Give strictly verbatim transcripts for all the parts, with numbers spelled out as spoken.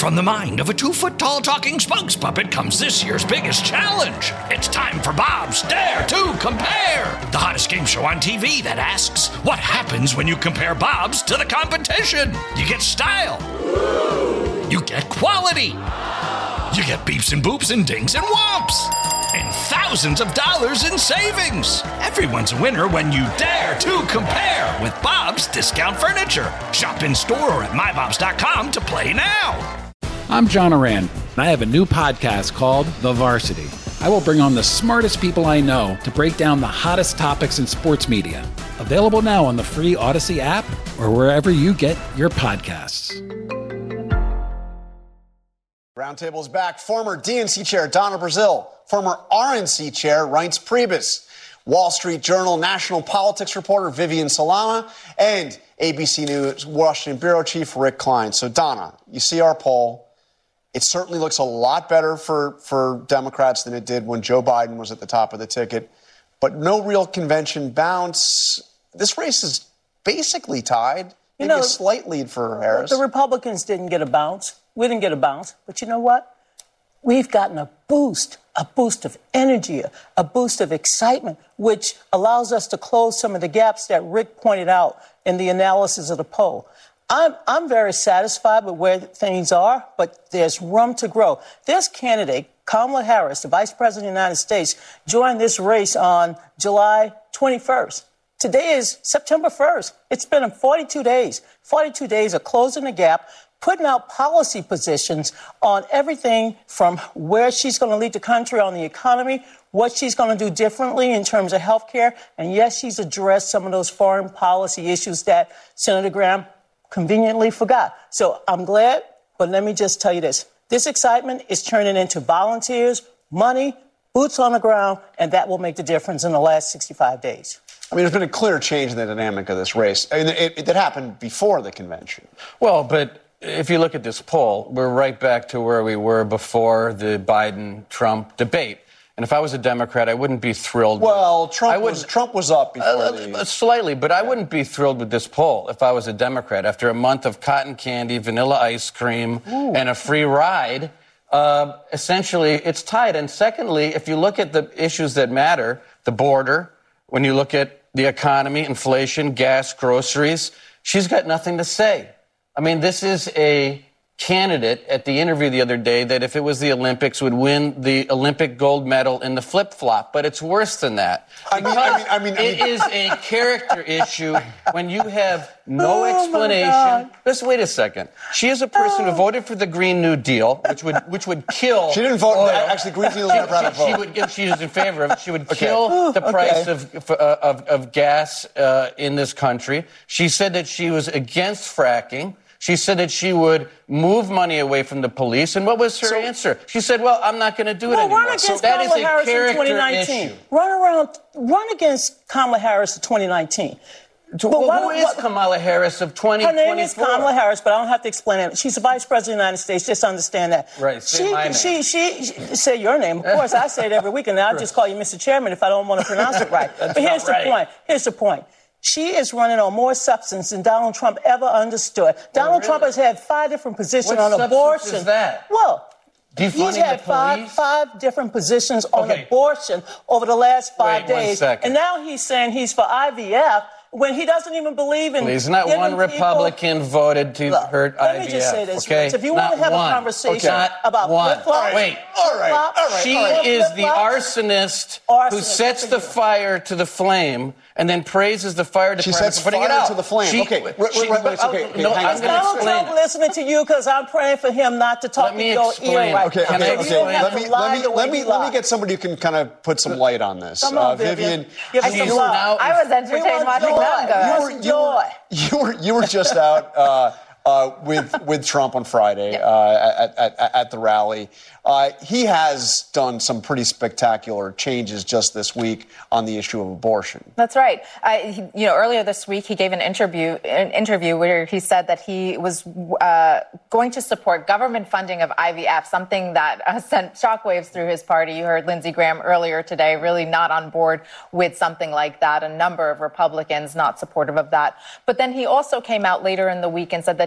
from the mind of a two-foot-tall talking spokes puppet comes this year's biggest challenge. It's time for Bob's Dare to Compare, the hottest game show on T V that asks, what happens when you compare Bobs to the competition? You get style. You get quality. You get beeps and boops and dings and whomps. And thousands of dollars in savings. Everyone's a winner when you dare to compare with Bob's Discount Furniture. Shop in store or at my bobs dot com to play now. I'm John Oran, and I have a new podcast called The Varsity. I will bring on the smartest people I know to break down the hottest topics in sports media. Available now on the free Odyssey app or wherever you get your podcasts. Roundtable is back. Former D N C chair Donna Brazile, former R N C chair Reince Priebus, Wall Street Journal national politics reporter Vivian Solana, and A B C News Washington bureau chief Rick Klein. So, Donna, you see our poll. It certainly looks a lot better for, for Democrats than it did when Joe Biden was at the top of the ticket, but no real convention bounce. This race is basically tied. Maybe you know, a slight lead for Harris. The Republicans didn't get a bounce. We didn't get a bounce. But you know what? We've gotten a boost, a boost of energy, a boost of excitement, which allows us to close some of the gaps that Rick pointed out in the analysis of the poll. I'm, I'm very satisfied with where things are, but there's room to grow. This candidate, Kamala Harris, the Vice President of the United States, joined this race on July twenty-first. Today is September first. It's been forty-two days. forty-two days of closing the gap, putting out policy positions on everything from where she's going to lead the country on the economy, what she's going to do differently in terms of health care. And yes, she's addressed some of those foreign policy issues that Senator Graham conveniently forgot. So I'm glad, but let me just tell you this. This excitement is turning into volunteers, money, boots on the ground, and that will make the difference in the last sixty-five days. I mean, there's been a clear change in the dynamic of this race. I mean, it, it, it happened before the convention. Well, but if you look at this poll, we're right back to where we were before the Biden-Trump debate. And if I was a Democrat, I wouldn't be thrilled. Well, Trump, was, Trump was up before uh, the... Slightly, but I wouldn't be thrilled with this poll if I was a Democrat. After a month of cotton candy, vanilla ice cream, Ooh. and a free ride, uh, essentially it's tied. And secondly, if you look at the issues that matter, the border, when you look at the economy, inflation, gas, groceries, she's got nothing to say. I mean, this is a candidate at the interview the other day that if it was the Olympics would win the Olympic gold medal in the flip-flop. But it's worse than that. I mean, I mean, I mean, it is a character issue when you have no oh explanation. Just wait a second. She is a person oh. who voted for the Green New Deal, which would which would kill. She didn't vote. Oil. Actually, Green New Deal never had a vote. She would give. She is in favor of it. She would okay. kill the price okay. of, uh, of of gas uh, in this country. She said that she was against fracking. She said that she would move money away from the police. And what was her so, answer? She said, well, I'm not going to do it well, anymore. Run against so that Kamala is a Harris character in twenty nineteen. issue. Run around, run against Kamala Harris in twenty nineteen. So, well, who is what, Kamala Harris of twenty twenty-four? Her name is Kamala Harris, but I don't have to explain it. She's the Vice President of the United States. Just understand that. Right. Say she, my name. She, she, she, say your name. Of course, I say it every week, and I'll just call you Mister Chairman if I don't want to pronounce it right. But here's the right. point. Here's the point. She is running on more substance than Donald Trump ever understood. Donald oh, really? Trump has had five different positions what on abortion. What is that? Well, Defunding he's had the five, five different positions on okay. abortion over the last five Wait, days. One second. And now he's saying he's for I V F when he doesn't even believe in Please, not one people, Republican voted to look, hurt let I V F. Let me just say this, okay? Rich. If you not want to have one. a conversation okay. about flip-flops, Wait. All right. All right. She all right. is the arsonist, arsonist who sets the fire to the flame and then praises the fire department she sets for putting fire it out. to the flame. She, okay. Wait, she, wait, wait, okay. okay. No, hang I'm on. Donald Trump it. listening to you because I'm praying for him not to talk Let me in your explain. ear right Okay, now. okay, okay. okay. Let me let me let me let me lie. get somebody who can kind of put some light on this. Come on, uh, Vivian. Give us She's some love. now- I was entertained watching them go. You were, you, were, you were you were just out uh, uh, with with Trump on Friday uh, at, at at the rally. Uh, he has done some pretty spectacular changes just this week on the issue of abortion. That's right. I, he, you know, earlier this week he gave an interview an interview where he said that he was uh, going to support government funding of I V F, something that uh, sent shockwaves through his party. You heard Lindsey Graham earlier today, really not on board with something like that. A number of Republicans not supportive of that. But then he also came out later in the week and said that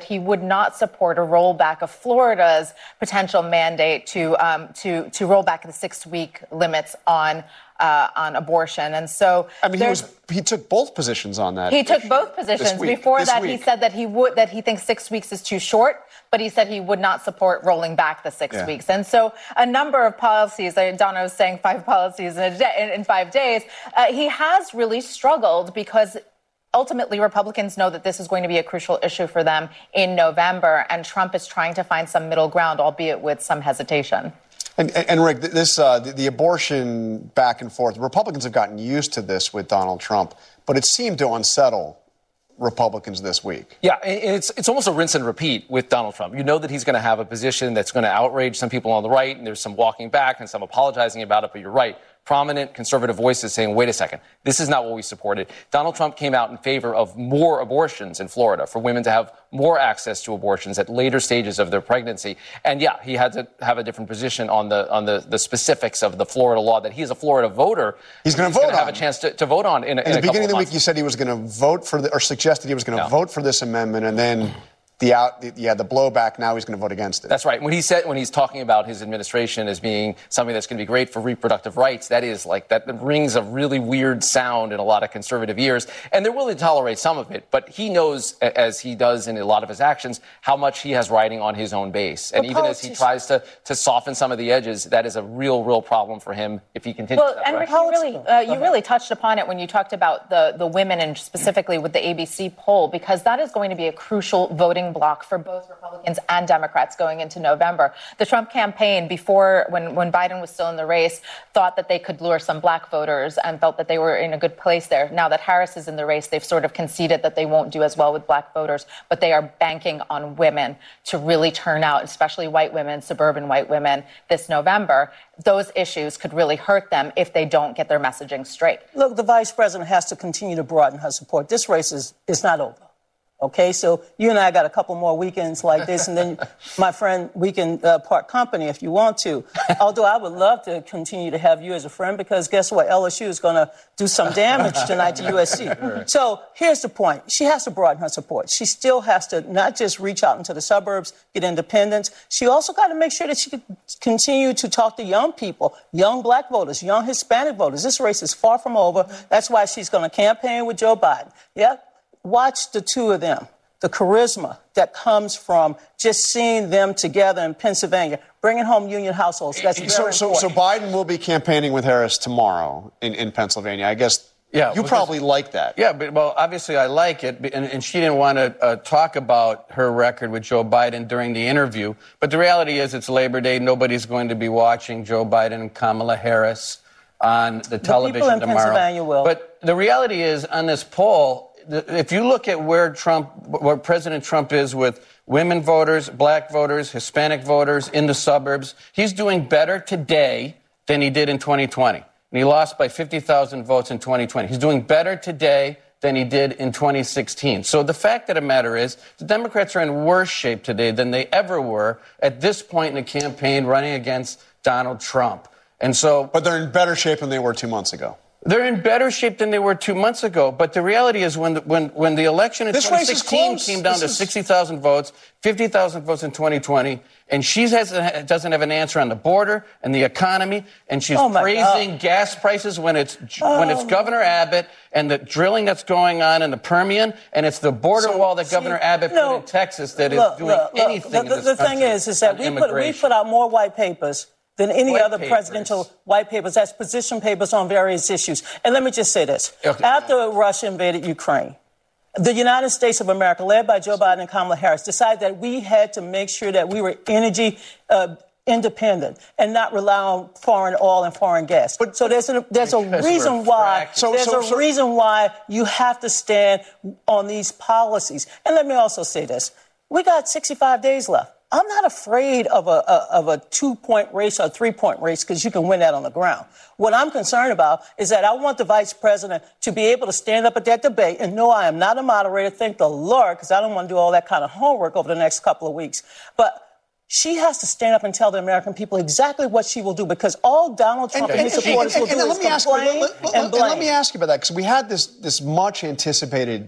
he would not support a rollback of Florida's potential mandate to um, to to roll back the six-week limits on uh, on abortion. And so, I mean, he was he took both positions on that. He took both positions. Before that, he said that he would that he thinks six weeks is too short, but he said he would not support rolling back the six yeah. weeks. And so, a number of policies. Donna was saying five policies in a day, in, in five days. Uh, he has really struggled because ultimately, Republicans know that this is going to be a crucial issue for them in November, and Trump is trying to find some middle ground, albeit with some hesitation. And, and, and Rick, this uh, the, the abortion back and forth, Republicans have gotten used to this with Donald Trump, but it seemed to unsettle Republicans this week. Yeah, it's it's almost a rinse and repeat with Donald Trump. You know that he's going to have a position that's going to outrage some people on the right, and there's some walking back and some apologizing about it, but you're right. Prominent conservative voices saying, wait a second, this is not what we supported. Donald Trump came out in favor of more abortions in Florida for women to have more access to abortions at later stages of their pregnancy. And yeah, he had to have a different position on the on the, the specifics of the Florida law that he is a Florida voter. He's going to vote on. have a chance to, to vote on in, in, in the a beginning of the months. week. You said he was going to vote for the, or suggested he was going to no. vote for this amendment, and then the out, the, yeah, the blowback. Now he's going to vote against it. That's right. When he said, when he's talking about his administration as being something that's going to be great for reproductive rights, that is like that rings a really weird sound in a lot of conservative ears. And they're willing to tolerate some of it, but he knows, as he does in a lot of his actions, how much he has riding on his own base. And but even as he tries to to soften some of the edges, that is a real, real problem for him if he continues. Well, that and direction. you really, uh, you really touched upon it when you talked about the the women and specifically with the A B C poll, because that is going to be a crucial voting block for both Republicans and Democrats going into November. The Trump campaign, before, when, when Biden was still in the race, thought that they could lure some black voters and felt that they were in a good place there. Now that Harris is in the race, they've sort of conceded that they won't do as well with black voters, but they are banking on women to really turn out, especially white women, suburban white women, this November. Those issues could really hurt them if they don't get their messaging straight. Look, the vice president has to continue to broaden her support. This race is, is not over. Okay, so you and I got a couple more weekends like this, and then my friend, we can uh, part company if you want to. Although I would love to continue to have you as a friend, because guess what? L S U is going to do some damage tonight to U S C. So here's the point. She has to broaden her support. She still has to not just reach out into the suburbs, get independence. She also got to make sure that she can continue to talk to young people, young black voters, young Hispanic voters. This race is far from over. That's why she's going to campaign with Joe Biden. Yeah? Watch the two of them, the charisma that comes from just seeing them together in Pennsylvania, bringing home union households. That's very so, so, important. so Biden will be campaigning with Harris tomorrow in, in Pennsylvania. I guess yeah, you probably like that. Yeah, but well, obviously I like it, and, and she didn't want to uh, talk about her record with Joe Biden during the interview. But the reality is it's Labor Day. Nobody's going to be watching Joe Biden and Kamala Harris on the television the people in tomorrow. Pennsylvania will. But the reality is, on this poll, if you look at where Trump, where President Trump is with women voters, black voters, Hispanic voters in the suburbs, he's doing better today than he did in twenty twenty. And he lost by fifty thousand votes in twenty twenty. He's doing better today than he did in twenty sixteen. So the fact of the matter is, the Democrats are in worse shape today than they ever were at this point in the campaign running against Donald Trump. And so, but they're in better shape than they were two months ago. They're in better shape than they were two months ago. But the reality is, when the, when when the election in this twenty sixteen came down this to is... sixty thousand votes, fifty thousand votes in twenty twenty, and she has, doesn't have an answer on the border and the economy, and she's oh praising God. gas prices when it's oh. when it's Governor Abbott and the drilling that's going on in the Permian, and it's the border so, wall that see, Governor Abbott no, put in Texas that look, is doing look, look, anything the, in this the, the country. thing is, is that we put, we put out more white papers than any white other papers. presidential white papers. That's position papers on various issues. And let me just say this. Okay. After Russia invaded Ukraine, the United States of America, led by Joe Biden and Kamala Harris, decided that we had to make sure that we were energy uh, independent and not rely on foreign oil and foreign gas. But so there's a, there's a reason why so, there's so, a so, reason why you have to stand on these policies. And let me also say this. We got sixty-five days left. I'm not afraid of a, a of a two-point race or a three-point race because you can win that on the ground. What I'm concerned about is that I want the vice president to be able to stand up at that debate and know I am not a moderator, thank the Lord, because I don't want to do all that kind of homework over the next couple of weeks. But she has to stand up and tell the American people exactly what she will do, because all Donald Trump and, and, and his supporters will do is complain and blame. And let me ask you about that, because we had this this much anticipated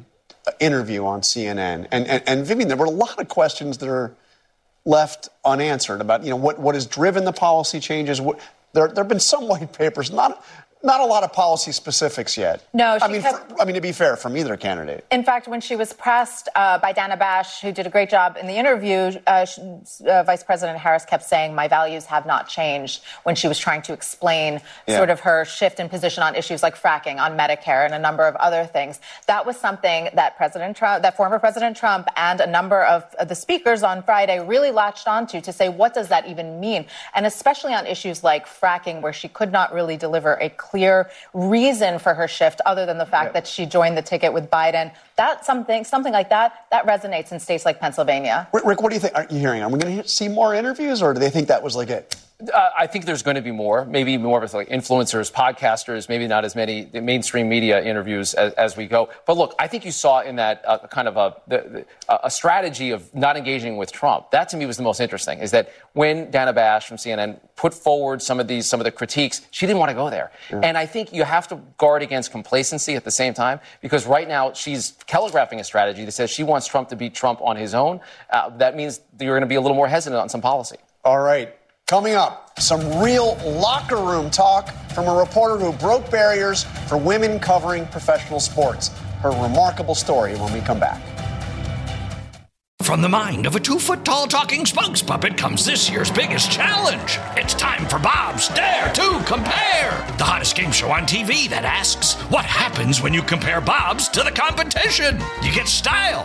interview on C N N. And, and, and Vivian, there were a lot of questions that are left unanswered about, you know, what, what has driven the policy changes. What, there, there have been some white papers, not not a lot of policy specifics yet. No, she I mean, kept... for, I mean, to be fair, from either candidate. In fact, when she was pressed uh, by Dana Bash, who did a great job in the interview, uh, she, uh, Vice President Harris kept saying, my values have not changed, when she was trying to explain yeah. sort of her shift in position on issues like fracking, on Medicare, and a number of other things. That was something that President Trump, that former President Trump and a number of the speakers on Friday really latched onto to say, what does that even mean? And especially on issues like fracking, where she could not really deliver a clear reason for her shift other than the fact yeah. that she joined the ticket with Biden. That something, something like that, that resonates in states like Pennsylvania. Rick, what do you think? Are you hearing? Are we going to see more interviews, or do they think that was like it? Uh, I think there's going to be more, maybe more of like influencers, podcasters, maybe not as many mainstream media interviews as, as we go. But look, I think you saw in that uh, kind of a, the, the, a strategy of not engaging with Trump. That to me was the most interesting, is that when Dana Bash from C N N put forward some of these, some of the critiques, she didn't want to go there. Yeah. And I think you have to guard against complacency at the same time, because right now she's telegraphing a strategy that says she wants Trump to beat Trump on his own. Uh, that means that you're going to be a little more hesitant on some policy. All right. Coming up, some real locker room talk from a reporter who broke barriers for women covering professional sports. Her remarkable story when we come back. From the mind of a two-foot-tall talking spokes puppet comes this year's biggest challenge. It's time for Bob's Dare to Compare, the hottest game show on T V that asks, what happens when you compare Bobs to the competition? You get style.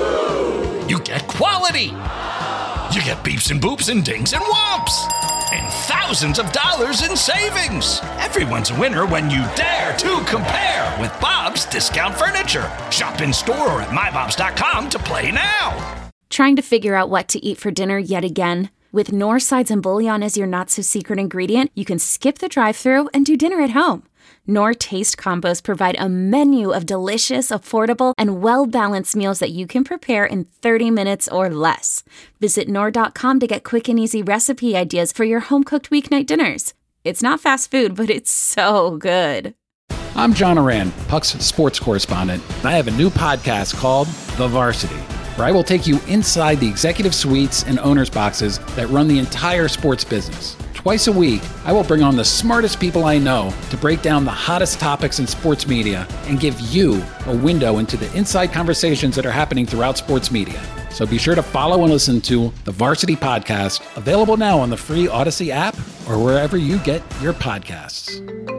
You get quality. You get beeps and boops and dings and whomps. And thousands of dollars in savings. Everyone's a winner when you dare to compare with Bob's Discount Furniture. Shop in store or at my bobs dot com to play now. Trying to figure out what to eat for dinner yet again? With Knorr Sides and Bouillon as your not-so-secret ingredient, you can skip the drive-thru and do dinner at home. Knorr Taste Combos provide a menu of delicious, affordable, and well-balanced meals that you can prepare in thirty minutes or less. Visit Knorr dot com to get quick and easy recipe ideas for your home-cooked weeknight dinners. It's not fast food, but it's so good. I'm John Oran, Puck's sports correspondent, and I have a new podcast called The Varsity, where I will take you inside the executive suites and owners' boxes that run the entire sports business. Twice a week, I will bring on the smartest people I know to break down the hottest topics in sports media and give you a window into the inside conversations that are happening throughout sports media. So be sure to follow and listen to the Varsity Podcast, available now on the free Odyssey app or wherever you get your podcasts.